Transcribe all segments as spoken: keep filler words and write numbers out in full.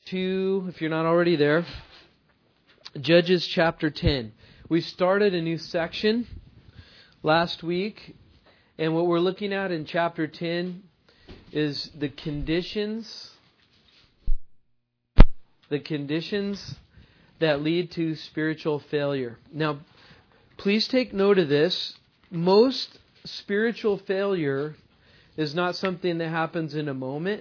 to, if you're not already there, Judges chapter ten. We started a new section last week, and what we're looking at in chapter ten is the conditions, the conditions that lead to spiritual failure. Now, please take note of this. Most spiritual failure is not something that happens in a moment.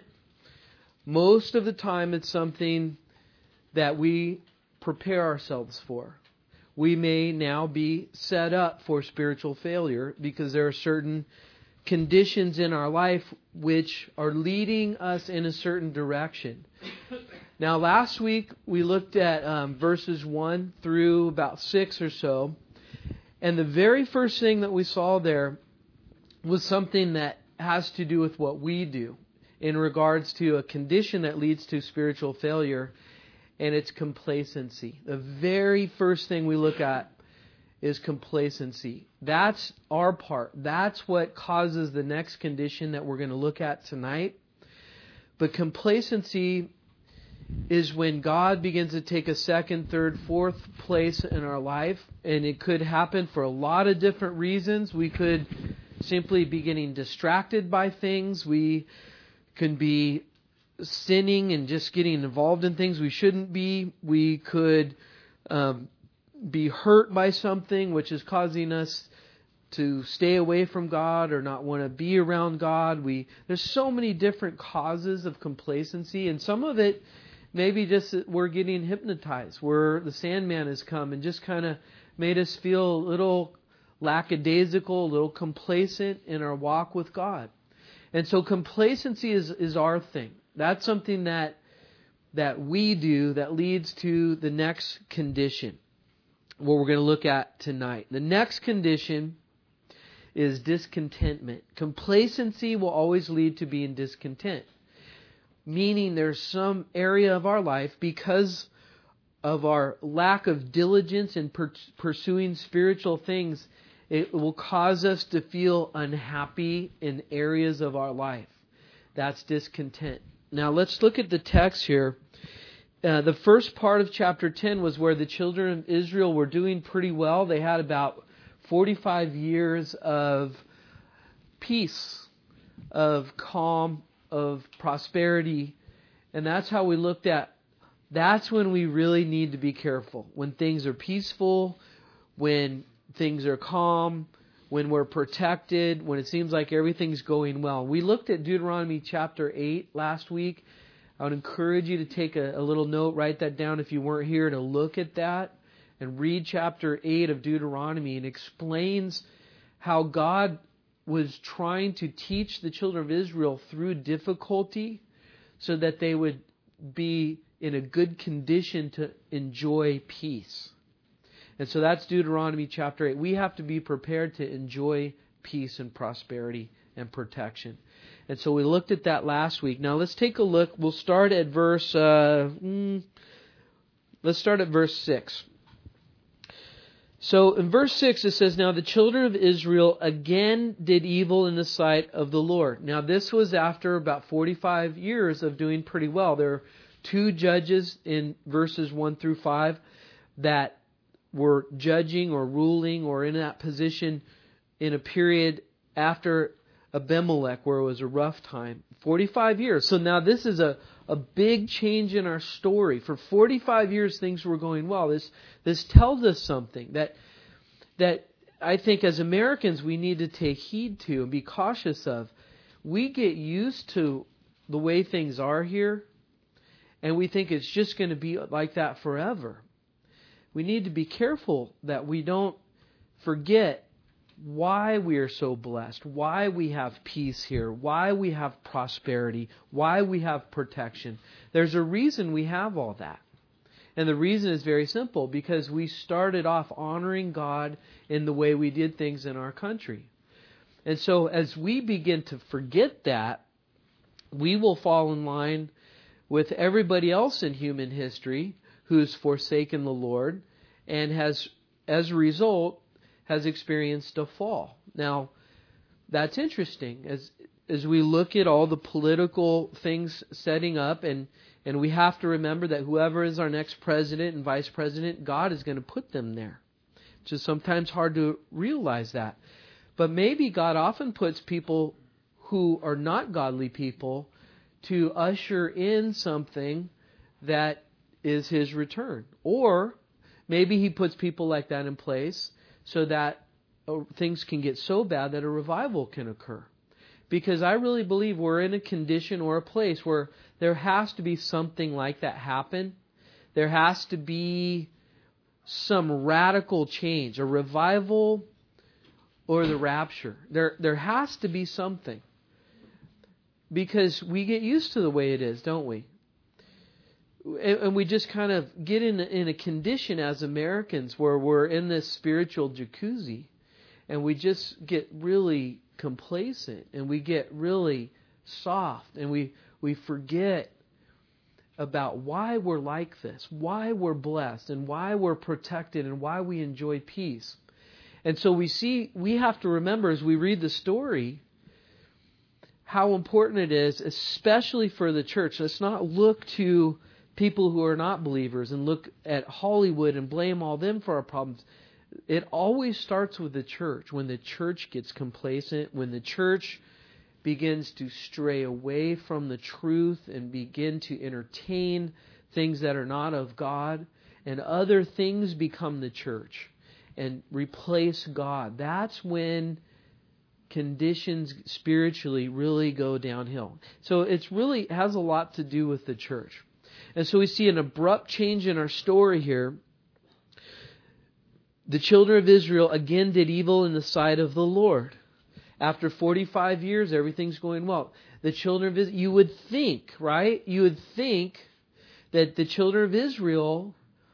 Most of the time, it's something that we prepare ourselves for. We may now be set up for spiritual failure because there are certain conditions in our life which are leading us in a certain direction. Now, last week we looked at um, verses one through about six or so, and the very first thing that we saw there was something that has to do with what we do in regards to a condition that leads to spiritual failure, and it's complacency. The very first thing we look at is complacency. That's our part. That's what causes the next condition that we're going to look at tonight. But complacency is when God begins to take a second, third, fourth place in our life, and it could happen for a lot of different reasons. We could simply be getting distracted by things. We can be sinning and just getting involved in things we shouldn't be. We could um, be hurt by something which is causing us to stay away from God or not want to be around God. We there's so many different causes of complacency, and some of it maybe just we're getting hypnotized, where the Sandman has come and just kind of made us feel a little lackadaisical, a little complacent in our walk with God. And so complacency is, is our thing. That's something that that we do that leads to the next condition, what we're going to look at tonight. The next condition is discontentment. Complacency will always lead to being discontent, meaning there's some area of our life, because of our lack of diligence in per- pursuing spiritual things, it will cause us to feel unhappy in areas of our life. That's discontent. Now let's look at the text here. Uh, the first part of chapter ten was where the children of Israel were doing pretty well. They had about forty-five years of peace, of calm, of prosperity. And that's how we looked at, that's when we really need to be careful. When things are peaceful, when things are calm, when we're protected, when it seems like everything's going well. We looked at Deuteronomy chapter eight last week. I would encourage you to take a, a little note, write that down if you weren't here, to look at that and read chapter eight of Deuteronomy. And explains how God was trying to teach the children of Israel through difficulty so that they would be in a good condition to enjoy peace. And so that's Deuteronomy chapter eight. We have to be prepared to enjoy peace and prosperity and protection. And so we looked at that last week. Now let's take a look. We'll start at verse, uh, mm, let's start at verse six. So in verse six it says, "Now the children of Israel again did evil in the sight of the Lord." Now this was after about forty-five years of doing pretty well. There are two judges in verses one through five that were judging or ruling or in that position in a period after Abimelech where it was a rough time. forty-five years. So now this is a, a big change in our story. For forty-five years things were going well. This this tells us something that that I think as Americans we need to take heed to and be cautious of. We get used to the way things are here, and we think it's just going to be like that forever. We need to be careful that we don't forget why we are so blessed, why we have peace here, why we have prosperity, why we have protection. There's a reason we have all that. And the reason is very simple, because we started off honoring God in the way we did things in our country. And so as we begin to forget that, we will fall in line with everybody else in human history who's forsaken the Lord and has, as a result, has experienced a fall. Now, that's interesting. As as we look at all the political things setting up, and, And we have to remember that whoever is our next president and vice president, God is going to put them there. It's just sometimes hard to realize that. But maybe God often puts people who are not godly people to usher in something that is His return. Or maybe He puts people like that in place so that things can get so bad that a revival can occur. Because I really believe we're in a condition or a place where there has to be something like that happen. There has to be some radical change, a revival or the rapture. There, there has to be something. Because we get used to the way it is, don't we? And, and we just kind of get in, in a condition as Americans where we're in this spiritual jacuzzi. And we just get really complacent, and we get really soft, and we, we forget about why we're like this, why we're blessed, and why we're protected, and why we enjoy peace. And so we see, we have to remember as we read the story how important it is, especially for the church. Let's not look to people who are not believers and look at Hollywood and blame all them for our problems. It always starts with the church. When the church gets complacent, when the church begins to stray away from the truth and begin to entertain things that are not of God, and other things become the church and replace God, that's when conditions spiritually really go downhill. So it's really has a lot to do with the church. And so we see an abrupt change in our story here. The children of Israel again did evil in the sight of the Lord. After forty-five years, everything's going well. The children of Israel, you would think, right? You would think that the children of Israel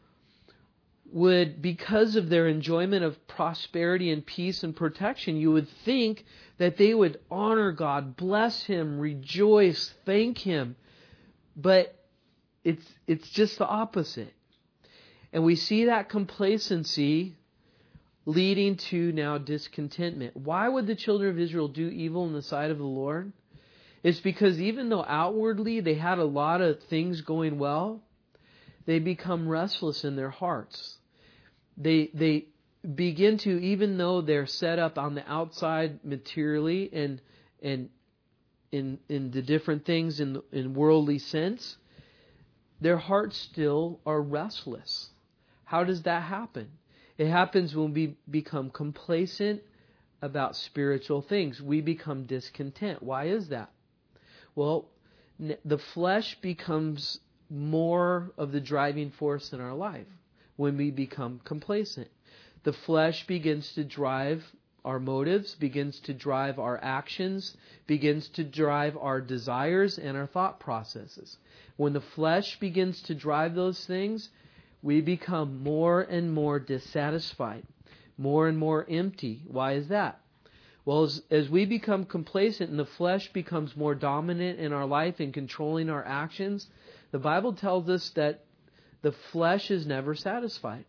would, because of their enjoyment of prosperity and peace and protection, you would think that they would honor God, bless Him, rejoice, thank Him. But it's it's just the opposite. And we see that complacency leading to now discontentment. Why would the children of Israel do evil in the sight of the Lord? It's because even though outwardly they had a lot of things going well, they become restless in their hearts. They they begin to, even though they're set up on the outside materially and and in in the different things in in worldly sense, their hearts still are restless. How does that happen? It happens when we become complacent about spiritual things. We become discontent. Why is that? Well, the flesh becomes more of the driving force in our life when we become complacent. The flesh begins to drive our motives, begins to drive our actions, begins to drive our desires and our thought processes. When the flesh begins to drive those things, we become more and more dissatisfied, more and more empty. Why is that? Well, as, as we become complacent and the flesh becomes more dominant in our life and controlling our actions, the Bible tells us that the flesh is never satisfied.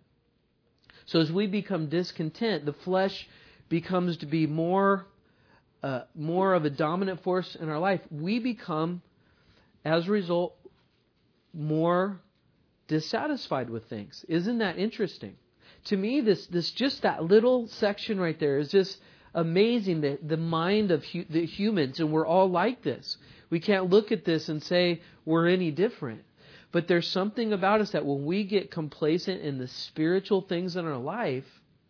So as we become discontent, the flesh becomes to be more, uh, more of a dominant force in our life. We become, as a result, more dissatisfied with things. Isn't that interesting? To me, this this just that little section right there is just amazing. The, the mind of hu- the humans, and we're all like this. We can't look at this and say we're any different. But there's something about us that when we get complacent in the spiritual things in our life,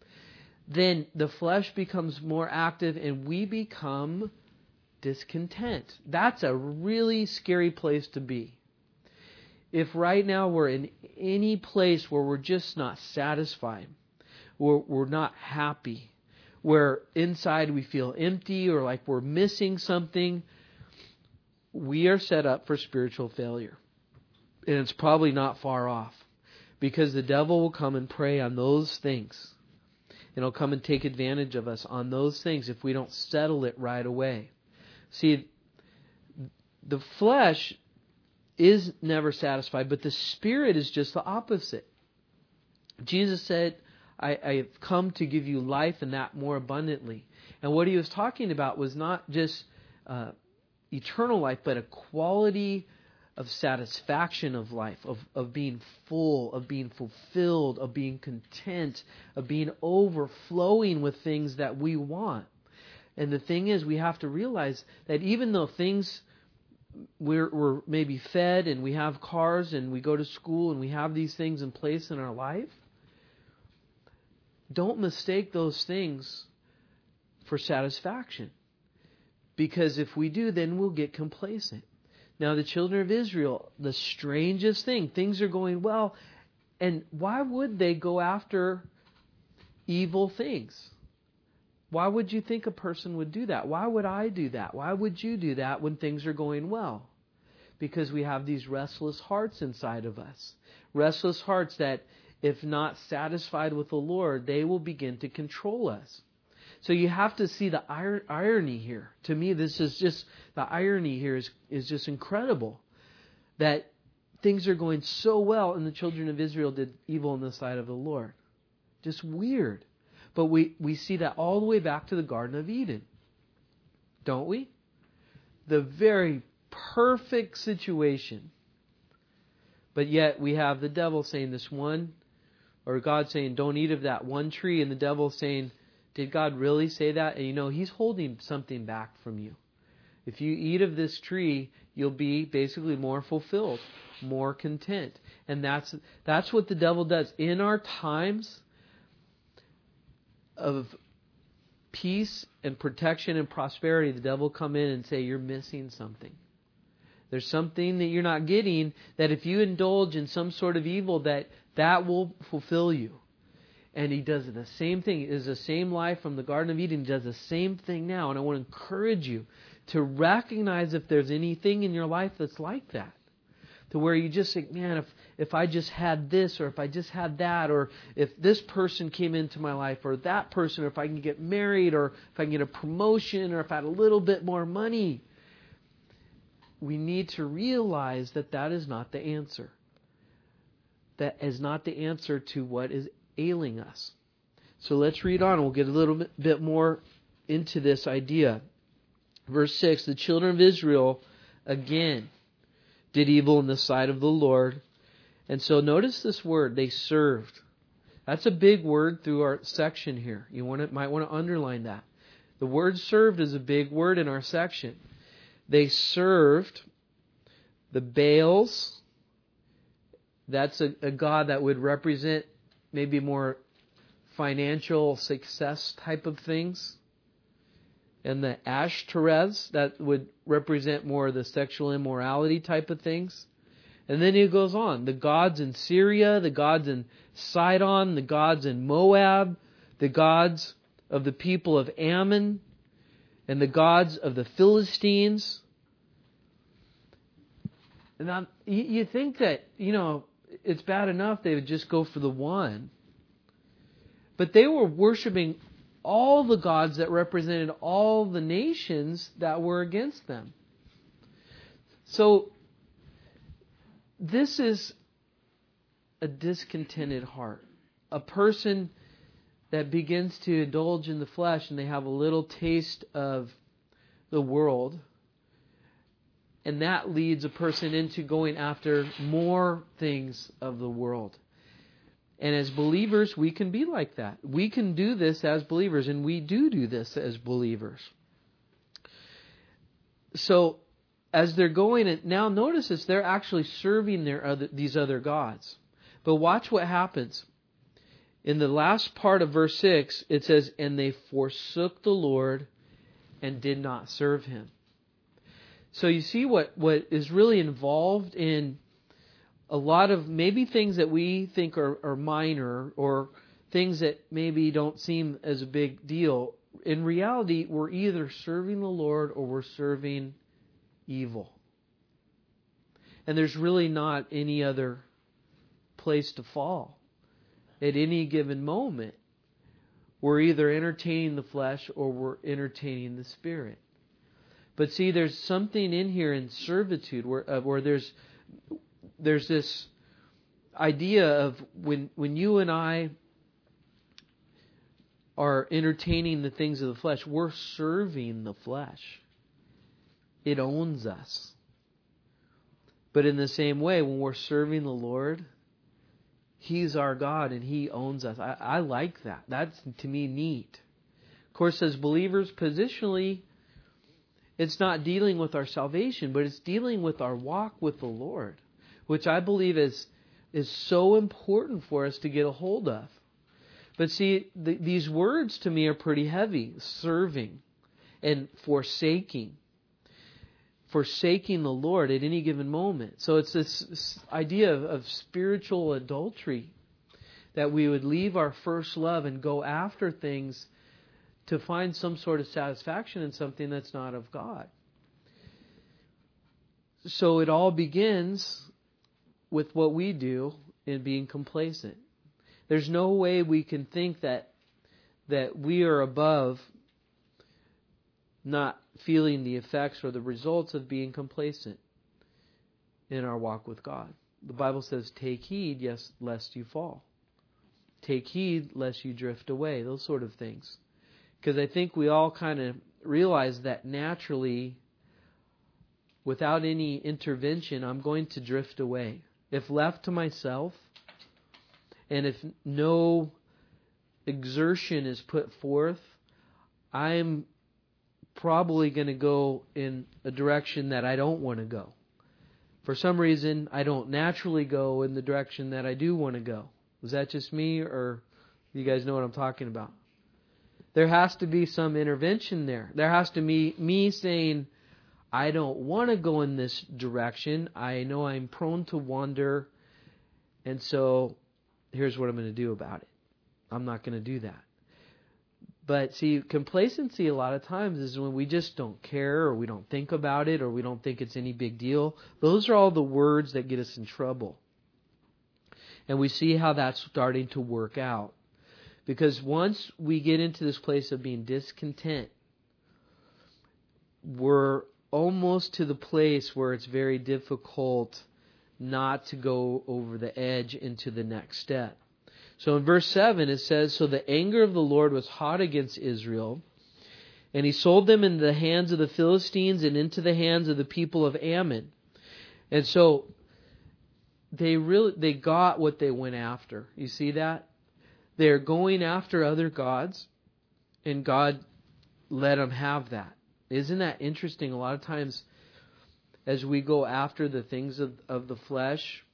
then the flesh becomes more active and we become discontent. That's a really scary place to be. If right now we're in any place where we're just not satisfied, we're, we're not happy, where inside we feel empty or like we're missing something, we are set up for spiritual failure. And it's probably not far off, because the devil will come and prey on those things. And he'll come and take advantage of us on those things if we don't settle it right away. See, the flesh is never satisfied, but the Spirit is just the opposite. Jesus said, I, I have come to give you life and that more abundantly. And what He was talking about was not just uh, eternal life, but a quality of satisfaction of life, of, of being full, of being fulfilled, of being content, of being overflowing with things that we want. And the thing is, we have to realize that even though things, we're, we're maybe fed and we have cars and we go to school and we have these things in place in our life, don't mistake those things for satisfaction. Because if we do, then we'll get complacent. Now, the children of Israel, the strangest thing, things are going well. And why would they go after evil things? Why would you think a person would do that? Why would I do that? Why would you do that when things are going well? Because we have these restless hearts inside of us. Restless hearts that, if not satisfied with the Lord, they will begin to control us. So you have to see the irony here. To me, this is just, the irony here is, is just incredible. That things are going so well and the children of Israel did evil in the sight of the Lord. Just weird. But we, we see that all the way back to the Garden of Eden. Don't we? The very perfect situation. But yet we have the devil saying this one, or God saying, don't eat of that one tree, and the devil saying, did God really say that? And you know, He's holding something back from you. If you eat of this tree, you'll be basically more fulfilled, more content. And that's that's what the devil does. In our times of peace and protection and prosperity, the devil will come in and say, you're missing something. There's something that you're not getting, that if you indulge in some sort of evil, that that will fulfill you. And he does the same thing. It is the same life from the Garden of Eden. He does the same thing now. And I want to encourage you to recognize if there's anything in your life that's like that. To where you just think, man, if, if I just had this, or if I just had that, or if this person came into my life, or that person, or if I can get married, or if I can get a promotion, or if I had a little bit more money. We need to realize that that is not the answer. That is not the answer to what is ailing us. So let's read on. We'll get a little bit, bit more into this idea. Verse six, the children of Israel again did evil in the sight of the Lord. And so notice this word, they served. That's a big word through our section here. You want to, might want to underline that. The word served is a big word in our section. They served the Baals. That's a, a god that would represent maybe more financial success type of things. And the Ashtoreths, that would represent more of the sexual immorality type of things. And then he goes on. The gods in Syria, the gods in Sidon, the gods in Moab, the gods of the people of Ammon, and the gods of the Philistines. Now, you think that, you know, it's bad enough they would just go for the one. But they were worshiping all the gods that represented all the nations that were against them. So, this is a discontented heart. A person that begins to indulge in the flesh and they have a little taste of the world. And that leads a person into going after more things of the world. And as believers, we can be like that. We can do this as believers, and we do do this as believers. So, as they're going, and now notice this, they're actually serving their other, these other gods. But watch what happens. In the last part of verse six, it says, and they forsook the Lord and did not serve Him. So you see what, what is really involved in a lot of maybe things that we think are, are minor, or things that maybe don't seem as a big deal. In reality, we're either serving the Lord or we're serving evil. And there's really not any other place to fall. At any given moment, we're either entertaining the flesh or we're entertaining the Spirit. But see, there's something in here in servitude where, uh, where there's there's this idea of when when you and I are entertaining the things of the flesh, we're serving the flesh. It owns us. But in the same way, when we're serving the Lord, He's our God and He owns us. I, I like that. That's, to me, neat. Of course, as believers, positionally, it's not dealing with our salvation, but it's dealing with our walk with the Lord, which I believe is, is so important for us to get a hold of. But see, the, these words to me are pretty heavy. Serving and forsaking. Forsaking the Lord at any given moment. So it's this, this idea of, of spiritual adultery. That we would leave our first love and go after things to find some sort of satisfaction in something that's not of God. So it all begins with what we do in being complacent. There's no way we can think that that we are above not feeling the effects or the results of being complacent in our walk with God. The Bible says, take heed, yes, lest you fall. Take heed, lest you drift away. Those sort of things. Because I think we all kind of realize that naturally, without any intervention, I'm going to drift away. If left to myself, and if no exertion is put forth, I'm probably going to go in a direction that I don't want to go. For some reason, I don't naturally go in the direction that I do want to go. Is that just me, or you guys know what I'm talking about? There has to be some intervention there. There has to be me saying, I don't want to go in this direction. I know I'm prone to wander, and so here's what I'm going to do about it. I'm not going to do that. But see, complacency a lot of times is when we just don't care, or we don't think about it, or we don't think it's any big deal. Those are all the words that get us in trouble. And we see how that's starting to work out. Because once we get into this place of being discontent, we're almost to the place where it's very difficult not to go over the edge into the next step. So in verse seven it says, so the anger of the Lord was hot against Israel, and He sold them into the hands of the Philistines and into the hands of the people of Ammon. And so they really they got what they went after. You see that? They're going after other gods, and God let them have that. Isn't that interesting? A lot of times as we go after the things of, of the flesh,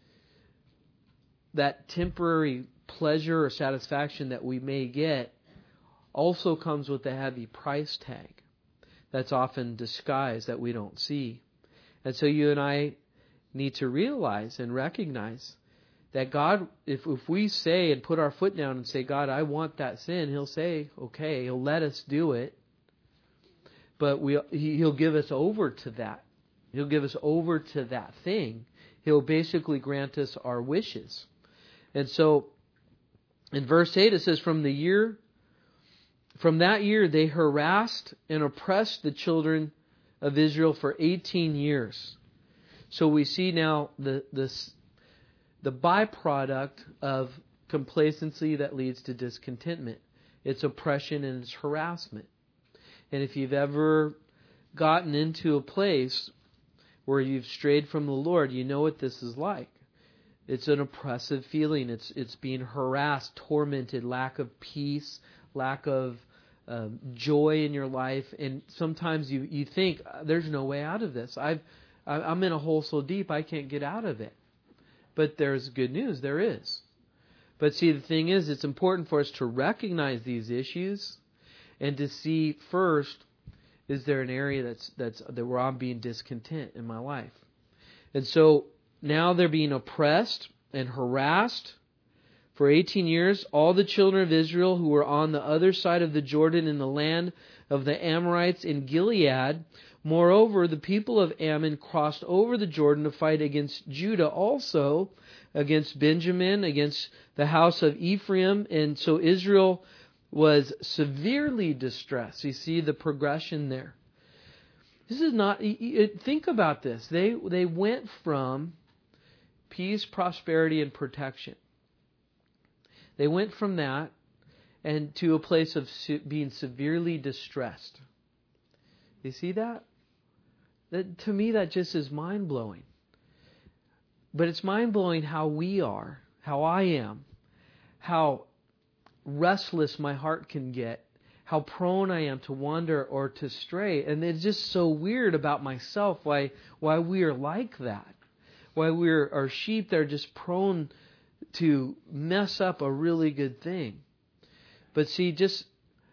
that temporary pleasure or satisfaction that we may get also comes with a heavy price tag that's often disguised that we don't see. And so you and I need to realize and recognize that God, if, if we say and put our foot down and say, God, I want that sin, He'll say, okay, He'll let us do it. But we, He'll give us over to that. He'll give us over to that thing. He'll basically grant us our wishes. And so in verse eight it says, from the year, from that year they harassed and oppressed the children of Israel for eighteen years. So we see now the this the byproduct of complacency that leads to discontentment. It's oppression and it's harassment. And if you've ever gotten into a place where you've strayed from the Lord, you know what this is like. It's an oppressive feeling. It's it's being harassed, tormented, lack of peace, lack of uh, joy in your life. And sometimes you, you think, there's no way out of this. I've, I'm in a hole so deep I can't get out of it. But there's good news. There is. But see, the thing is, it's important for us to recognize these issues and to see first, is there an area that's that's that where I'm being discontent in my life? And so now they're being oppressed and harassed for eighteen years. All the children of Israel who were on the other side of the Jordan in the land of the Amorites in Gilead. Moreover, the people of Ammon crossed over the Jordan to fight against Judah also, against Benjamin, against the house of Ephraim. And so Israel was severely distressed. You see the progression there. This is not, think about this. They, they went from peace, prosperity, and protection. They went from that and to a place of being severely distressed. You see that? That to me, that just is mind-blowing. But it's mind-blowing how we are, how I am, how restless my heart can get, how prone I am to wander or to stray. And it's just so weird about myself why why we are like that. Why we're are sheep that are just prone to mess up a really good thing. But see, just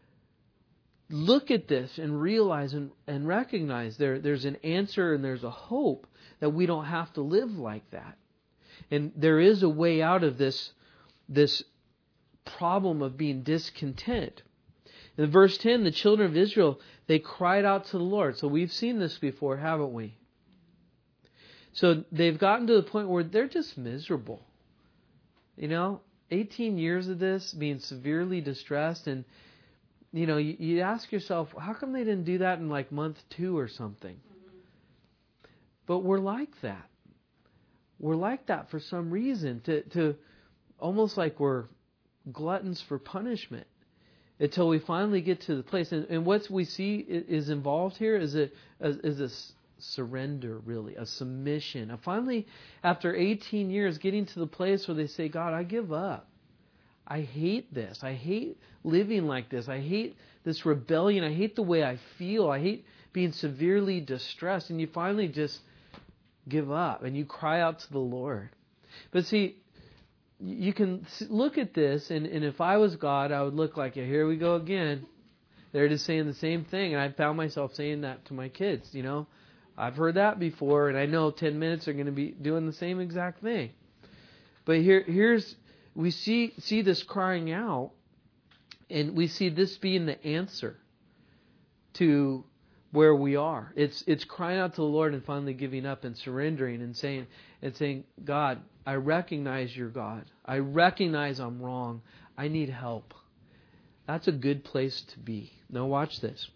look at this and realize and, and recognize there there's an answer and there's a hope that we don't have to live like that. And there is a way out of this, this problem of being discontent. In verse ten, the children of Israel, they cried out to the Lord. So we've seen this before, haven't we? So they've gotten to the point where they're just miserable. You know, eighteen years of this, being severely distressed. And, you know, you, you ask yourself, how come they didn't do that in like month two or something? Mm-hmm. But we're like that. We're like that for some reason. To, to almost like we're gluttons for punishment. Until we finally get to the place. And, and what we see is involved here is a, is a surrender, really, a submission. And finally, after eighteen years, getting to the place where they say, God, I give up. I hate this. I hate living like this. I hate this rebellion. I hate the way I feel. I hate being severely distressed. And you finally just give up and you cry out to the Lord. But see, you can look at this, and, and if I was God, I would look like, here we go again. They're just saying the same thing, and I found myself saying that to my kids, you know. I've heard that before, and I know ten minutes are going to be doing the same exact thing. But here, here's, we see see this crying out, and we see this being the answer to where we are. It's it's crying out to the Lord and finally giving up and surrendering and saying and saying, God, I recognize you're God. I recognize I'm wrong. I need help. That's a good place to be. Now watch this.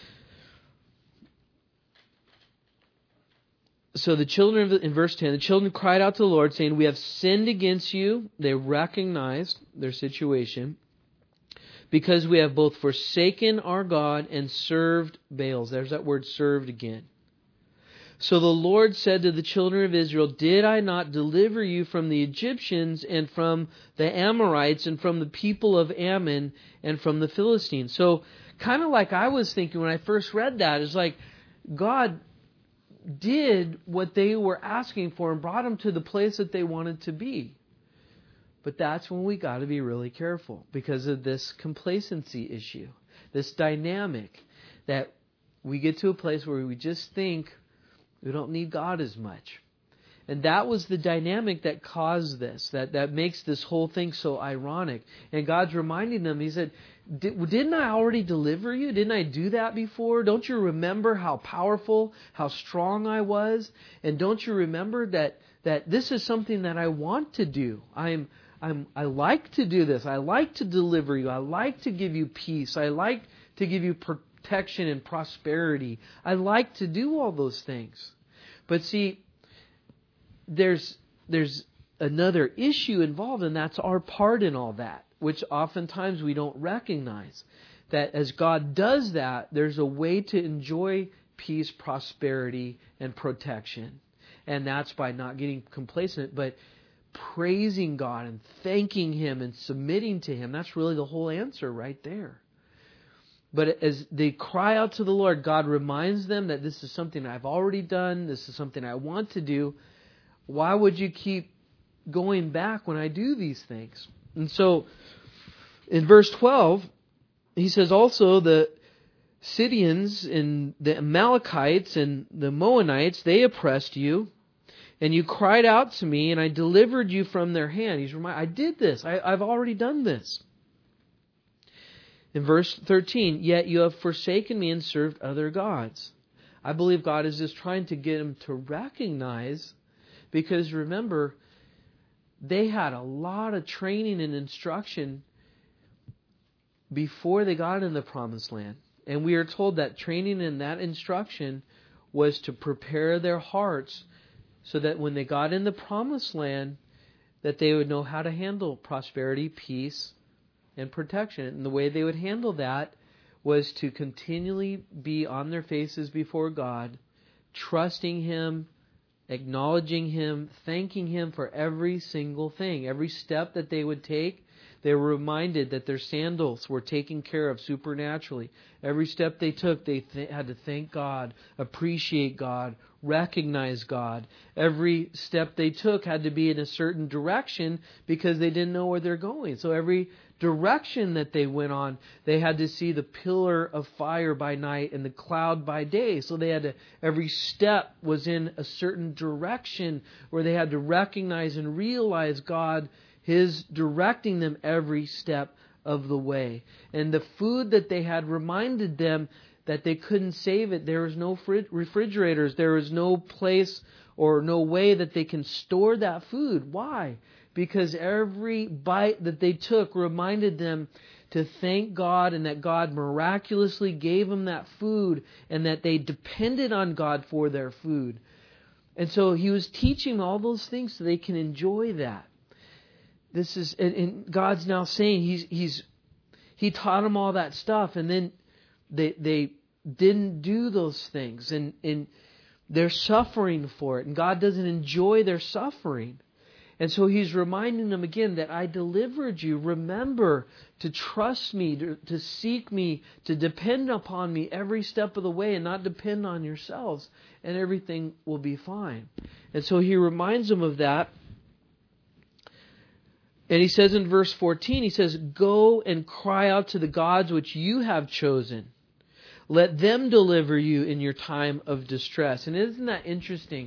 So the children, of, in verse ten, the children cried out to the Lord, saying, we have sinned against you. They recognized their situation. Because we have both forsaken our God and served Baals. There's that word served again. So the Lord said to the children of Israel, did I not deliver you from the Egyptians and from the Amorites and from the people of Ammon and from the Philistines? So kind of like I was thinking when I first read that, is like God did what they were asking for and brought them to the place that they wanted to be. But that's when we got to be really careful because of this complacency issue, this dynamic that we get to a place where we just think we don't need God as much. And that was the dynamic that caused this, that, that makes this whole thing so ironic. And God's reminding them, He said, didn't I already deliver you? Didn't I do that before? Don't you remember how powerful, how strong I was? And don't you remember that, that this is something that I want to do? I'm I'm, I like to do this. I like to deliver you. I like to give you peace. I like to give you protection and prosperity. I like to do all those things. But see, there's there's another issue involved, and that's our part in all that, which oftentimes we don't recognize. That as God does that, there's a way to enjoy peace, prosperity, and protection. And that's by not getting complacent, but praising God and thanking Him and submitting to Him. That's really the whole answer right there. But as they cry out to the Lord, God reminds them that this is something I've already done. This is something I want to do. Why would you keep going back when I do these things? And so in verse twelve, he says also the Sidonians and the Amalekites and the Moabites, they oppressed you. And you cried out to me, and I delivered you from their hand. He's reminded, I did this. I, I've already done this. In verse thirteen, yet you have forsaken me and served other gods. I believe God is just trying to get them to recognize, because remember, they had a lot of training and instruction before they got in the promised land. And we are told that training and that instruction was to prepare their hearts so that when they got in the promised land, that they would know how to handle prosperity, peace, and protection. And the way they would handle that was to continually be on their faces before God, trusting Him acknowledging Him, thanking Him for every single thing. Every step that they would take, they were reminded that their sandals were taken care of supernaturally. Every step they took, they th- had to thank God, appreciate God, recognize God. Every step they took had to be in a certain direction because they didn't know where they're going. So every direction that they went on, they had to see the pillar of fire by night and the cloud by day. So they had to, every step was in a certain direction where they had to recognize and realize God, His directing them every step of the way. And the food that they had reminded them that they couldn't save it. There was no frid- refrigerators. There was no place or no way that they can store that food. Why? Because every bite that they took reminded them to thank God and that God miraculously gave them that food and that they depended on God for their food. And so He was teaching all those things so they can enjoy that. This is, and, and God's now saying He's He's He taught them all that stuff, and then they they didn't do those things, and and they're suffering for it, and God doesn't enjoy their suffering. And so He's reminding them again that I delivered you. Remember to trust me, to, to seek me, to depend upon me every step of the way and not depend on yourselves, and everything will be fine. And so He reminds them of that. And He says in verse fourteen, He says, go and cry out to the gods which you have chosen. Let them deliver you in your time of distress. And isn't that interesting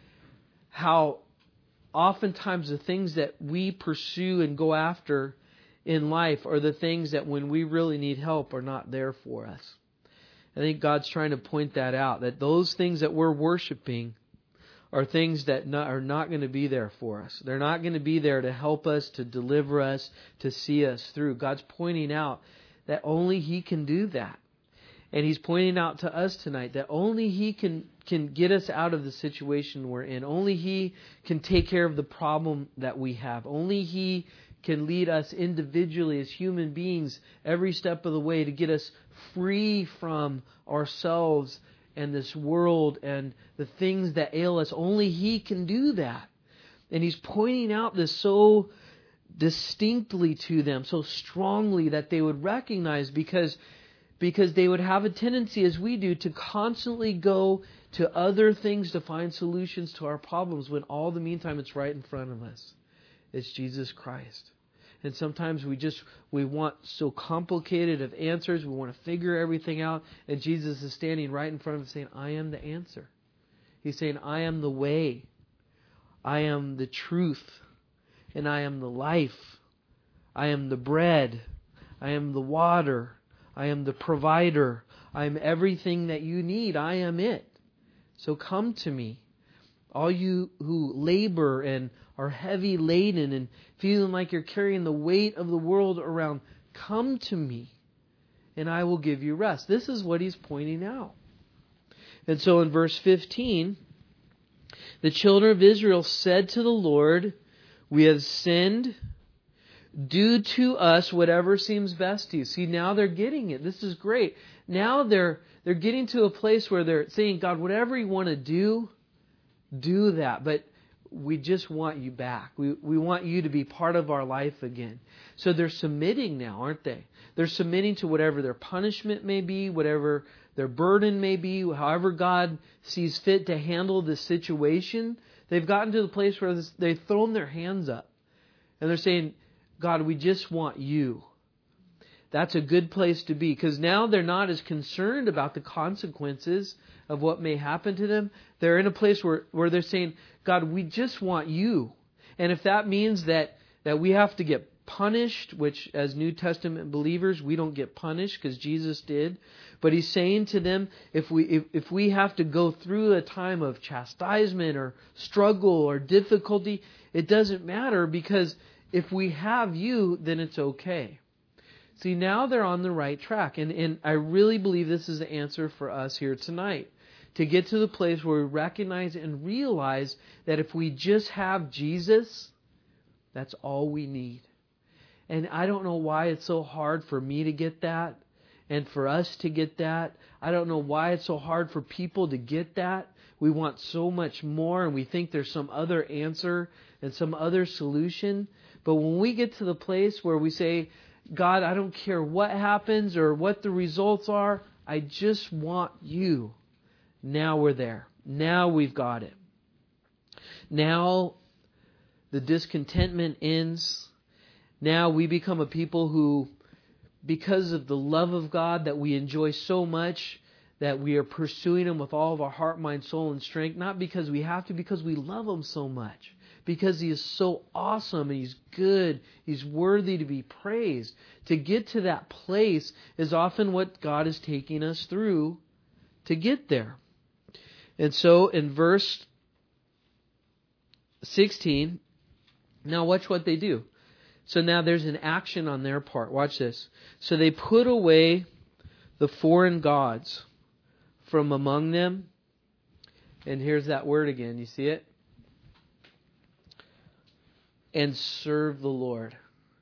how oftentimes the things that we pursue and go after in life are the things that when we really need help are not there for us. I think God's trying to point that out, that those things that we're worshiping are things that not, are not going to be there for us. They're not going to be there to help us, to deliver us, to see us through. God's pointing out that only He can do that. And He's pointing out to us tonight that only He can, can get us out of the situation we're in. Only He can take care of the problem that we have. Only He can lead us individually as human beings every step of the way to get us free from ourselves and this world and the things that ail us. Only He can do that. And He's pointing out this so distinctly to them, so strongly that they would recognize, because Because they would have a tendency, as we do, to constantly go to other things to find solutions to our problems when all the meantime it's right in front of us. It's Jesus Christ. And sometimes we just, we want so complicated of answers. We want to figure everything out. And Jesus is standing right in front of us saying, I am the answer. He's saying, I am the way. I am the truth. And I am the life. I am the bread. I am the water. I am the provider. I am everything that you need. I am it. So come to me. All you who labor and are heavy laden and feeling like you're carrying the weight of the world around, come to me and I will give you rest. This is what He's pointing out. And so in verse fifteen, the children of Israel said to the Lord, we have sinned. Do to us whatever seems best to you. See, now they're getting it. This is great. Now they're they're getting to a place where they're saying, God, whatever you want to do, do that. But we just want you back. We we want you to be part of our life again. So they're submitting now, aren't they? They're submitting to whatever their punishment may be, whatever their burden may be, however God sees fit to handle this situation. They've gotten to the place where they've thrown their hands up. And they're saying, God, we just want you. That's a good place to be, because now they're not as concerned about the consequences of what may happen to them. They're in a place where, where they're saying, God, we just want you. And if that means that, that we have to get punished, which as New Testament believers, we don't get punished because Jesus did. But He's saying to them, if we, if, if we have to go through a time of chastisement or struggle or difficulty, it doesn't matter, because if we have you, then it's okay. See, now they're on the right track. And, and I really believe this is the answer for us here tonight. To get to the place where we recognize and realize that if we just have Jesus, that's all we need. And I don't know why it's so hard for me to get that. And for us to get that, I don't know why it's so hard for people to get that. We want so much more, and we think there's some other answer and some other solution. But when we get to the place where we say, God, I don't care what happens or what the results are, I just want you. Now we're there. Now we've got it. Now the discontentment ends. Now we become a people who, because of the love of God that we enjoy so much, that we are pursuing Him with all of our heart, mind, soul, and strength, not because we have to, because we love Him so much. Because He is so awesome and He's good. He's worthy to be praised. To get to that place is often what God is taking us through to get there. And so in verse sixteen, now watch what they do. So now there's an action on their part. Watch this. So they put away the foreign gods from among them. And here's that word again. You see it? And serve the Lord.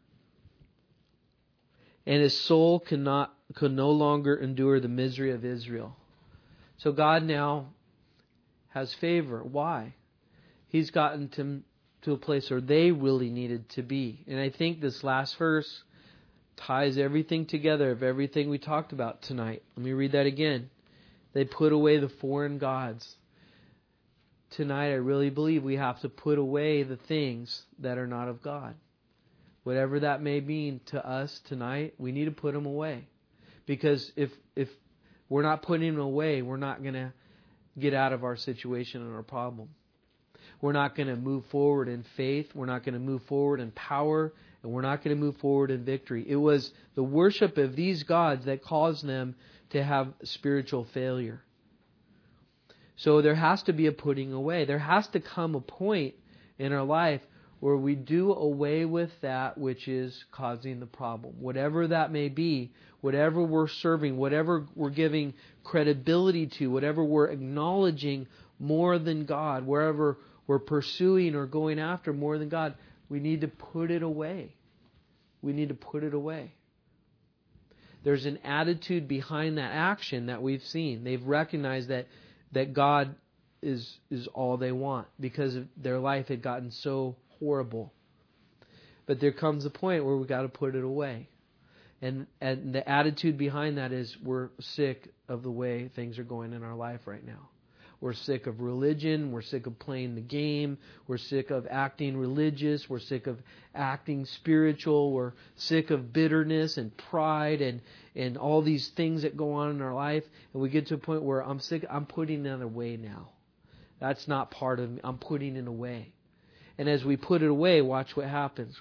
And his soul could not, could no longer endure the misery of Israel. So God now has favor. Why? He's gotten to, to a place where they really needed to be. And I think this last verse ties everything together of everything we talked about tonight. Let me read that again. They put away the foreign gods. Tonight I really believe we have to put away the things that are not of God. Whatever that may mean to us tonight, we need to put them away. Because if if we're not putting them away, we're not going to get out of our situation and our problem. We're not going to move forward in faith. We're not going to move forward in power. And we're not going to move forward in victory. It was the worship of these gods that caused them to have spiritual failure. So there has to be a putting away. There has to come a point in our life where we do away with that which is causing the problem. Whatever that may be, whatever we're serving, whatever we're giving credibility to, whatever we're acknowledging more than God, wherever we're pursuing or going after more than God, we need to put it away. We need to put it away. There's an attitude behind that action that we've seen. They've recognized that that God is is all they want because their life had gotten so horrible. But there comes a point where we've got to put it away. And and the attitude behind that is we're sick of the way things are going in our life right now. We're sick of religion. We're sick of playing the game. We're sick of acting religious. We're sick of acting spiritual. We're sick of bitterness and pride and, and all these things that go on in our life. And we get to a point where I'm sick. I'm putting it away now. That's not part of me. I'm putting it away. And as we put it away, watch what happens.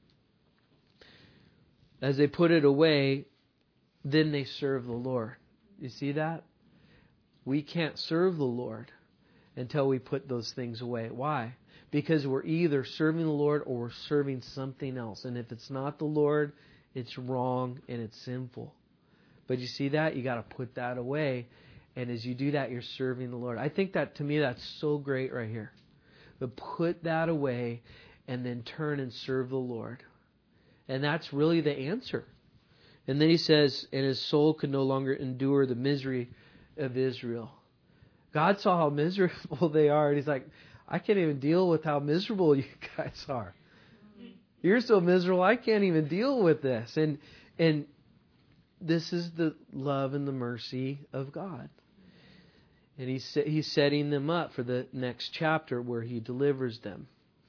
As they put it away, then they serve the Lord. You see that? We can't serve the Lord until we put those things away. Why? Because we're either serving the Lord or we're serving something else. And if it's not the Lord, it's wrong and it's sinful. But you see that? You got to put that away. And as you do that, you're serving the Lord. I think that, to me, that's so great right here. But put that away and then turn and serve the Lord. And that's really the answer. And then he says, and his soul could no longer endure the misery of Israel. God saw how miserable they are, and he's like, I can't even deal with how miserable you guys are. You're so miserable, I can't even deal with this. And and this is the love and the mercy of God. And he's he's setting them up for the next chapter where he delivers them.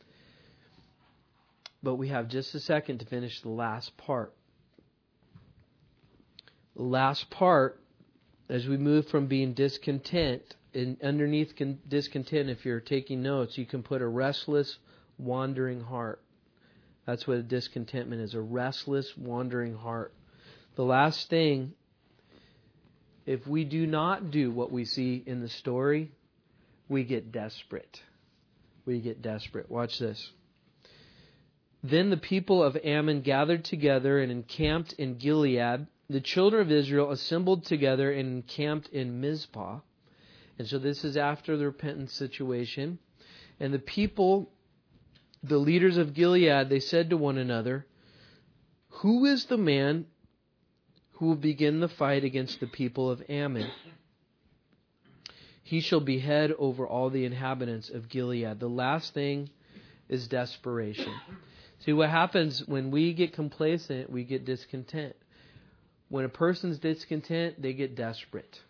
But we have just a second to finish the last part. The last part, as we move from being discontent, and underneath con- discontent, if you're taking notes, you can put a restless, wandering heart. That's what a discontentment is, a restless, wandering heart. The last thing, if we do not do what we see in the story, we get desperate. We get desperate. Watch this. Then the people of Ammon gathered together and encamped in Gilead. The children of Israel assembled together and encamped in Mizpah. And so this is after the repentance situation. And the people, the leaders of Gilead, they said to one another, Who is the man who will begin the fight against the people of Ammon. He shall be head over all the inhabitants of Gilead. The last thing is desperation. See, what happens when we get complacent, we get discontent. When a person's discontent, they get desperate.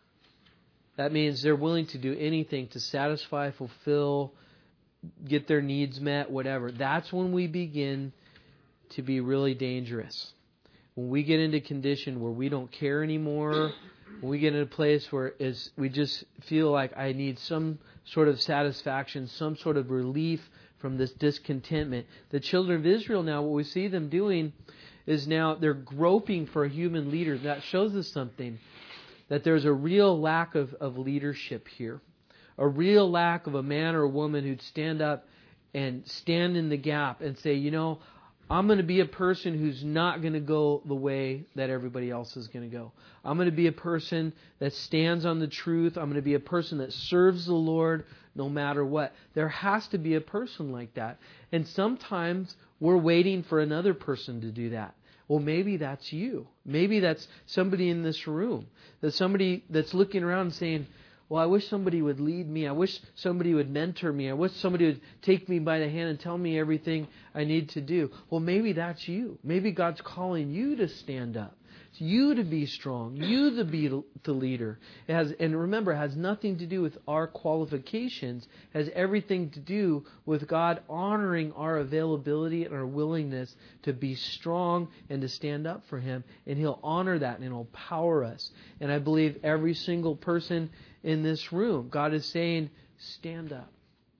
That means they're willing to do anything to satisfy, fulfill, get their needs met, whatever. That's when we begin to be really dangerous. When we get into a condition where we don't care anymore, when we get in a place where is we just feel like I need some sort of satisfaction, some sort of relief from this discontentment. The children of Israel now, what we see them doing is now they're groping for a human leader. That shows us something, that there's a real lack of, of leadership here. A real lack of a man or a woman who'd stand up and stand in the gap and say, you know, I'm going to be a person who's not going to go the way that everybody else is going to go. I'm going to be a person that stands on the truth. I'm going to be a person that serves the Lord no matter what. There has to be a person like that. And sometimes we're waiting for another person to do that. Well, maybe that's you. Maybe that's somebody in this room. That's somebody that's looking around and saying, well, I wish somebody would lead me. I wish somebody would mentor me. I wish somebody would take me by the hand and tell me everything I need to do. Well, maybe that's you. Maybe God's calling you to stand up. It's you to be strong. You to be the leader. It has, and remember, it has nothing to do with our qualifications. It has everything to do with God honoring our availability and our willingness to be strong and to stand up for Him. And He'll honor that and He'll empower us. And I believe every single person in this room, God is saying, stand up.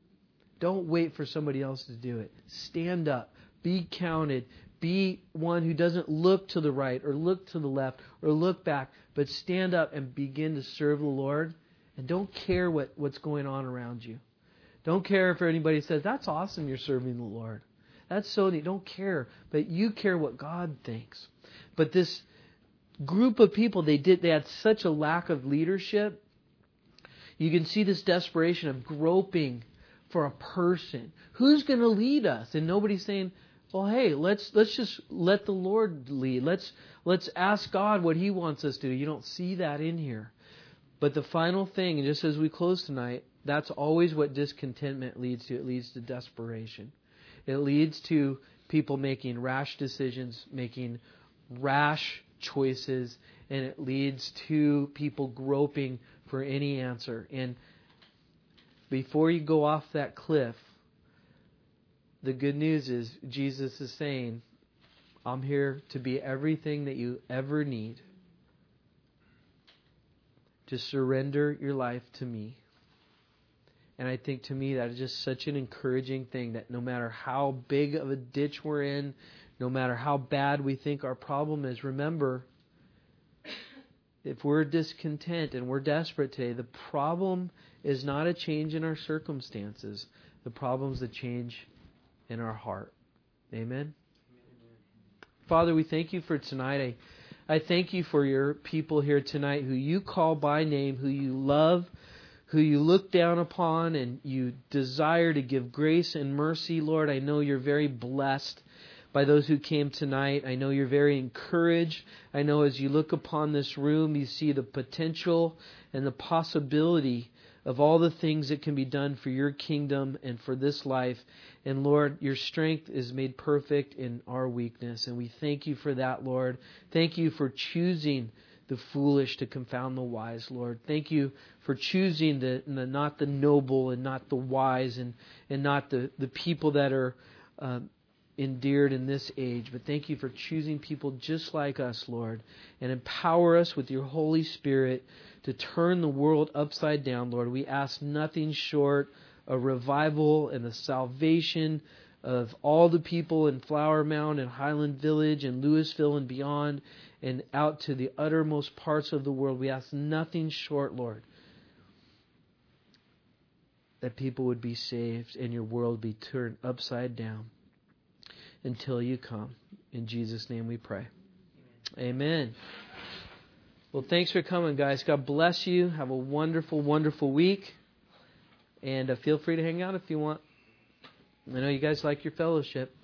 Don't wait for somebody else to do it. Stand up. Be counted. Be one who doesn't look to the right or look to the left or look back, but stand up and begin to serve the Lord. And don't care what, what's going on around you. Don't care if anybody says, that's awesome, you're serving the Lord. That's so neat. Don't care. But you care what God thinks. But this group of people, they did. They had such a lack of leadership. You can see this desperation of groping for a person. Who's going to lead us? And nobody's saying, well, hey, let's let's just let the Lord lead. Let's let's ask God what He wants us to do. You don't see that in here. But the final thing, and just as we close tonight, that's always what discontentment leads to. It leads to desperation. It leads to people making rash decisions, making rash choices, and it leads to people groping for any answer. And before you go off that cliff, the good news is Jesus is saying, I'm here to be everything that you ever need. To surrender your life to me. And I think to me that is just such an encouraging thing, that no matter how big of a ditch we're in, no matter how bad we think our problem is, remember, if we're discontent and we're desperate today, the problem is not a change in our circumstances. The problem is a change in our heart. Amen? Father, we thank You for tonight. I, I thank You for Your people here tonight who You call by name, who You love, who You look down upon, and You desire to give grace and mercy. Lord, I know You're very blessed by those who came tonight. I know You're very encouraged. I know as You look upon this room, You see the potential and the possibility of all the things that can be done for Your kingdom and for this life. And Lord, Your strength is made perfect in our weakness. And we thank You for that, Lord. Thank You for choosing the foolish to confound the wise, Lord. Thank You for choosing the, the not the noble and not the wise and, and not the, the people that are uh, endeared in this age. But thank You for choosing people just like us, Lord. And empower us with Your Holy Spirit to turn the world upside down, Lord. We ask nothing short of revival and the salvation of all the people in Flower Mound and Highland Village and Louisville and beyond and out to the uttermost parts of the world. We ask nothing short, Lord, that people would be saved and Your world be turned upside down until You come. In Jesus' name we pray. Amen. Well, thanks for coming, guys. God bless you. Have a wonderful, wonderful week. And uh, feel free to hang out if you want. I know you guys like your fellowship.